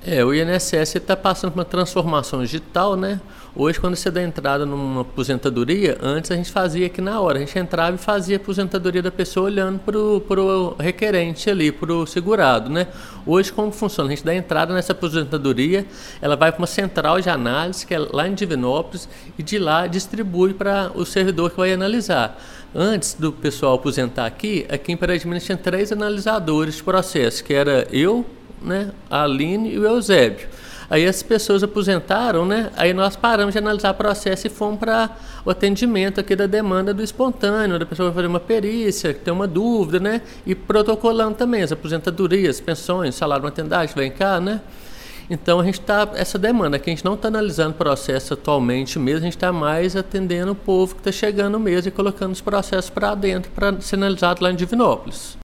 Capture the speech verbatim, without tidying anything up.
É, o I N S S está passando por uma transformação digital, né? Hoje, quando você dá entrada numa aposentadoria, antes a gente fazia aqui na hora, a gente entrava e fazia a aposentadoria da pessoa olhando para o requerente ali, para o segurado, né? Hoje, como funciona? A gente dá entrada nessa aposentadoria, ela vai para uma central de análise, que é lá em Divinópolis, e de lá distribui para o servidor que vai analisar. Antes do pessoal aposentar aqui, aqui em Paraty de Minas tinha três analisadores de processo, que era eu, né, a Aline e o Eusébio. Aí as pessoas aposentaram, né? Aí nós paramos de analisar o processo e fomos para o atendimento aqui da demanda do espontâneo, da pessoa vai fazer uma perícia, tem uma dúvida, né? E protocolando também as aposentadorias, pensões, salário de maternidade, vem cá, né? Então a gente está, essa demanda, que a gente não está analisando o processo atualmente mesmo, a gente está mais atendendo o povo que está chegando mesmo e colocando os processos para dentro para ser analisado lá em Divinópolis.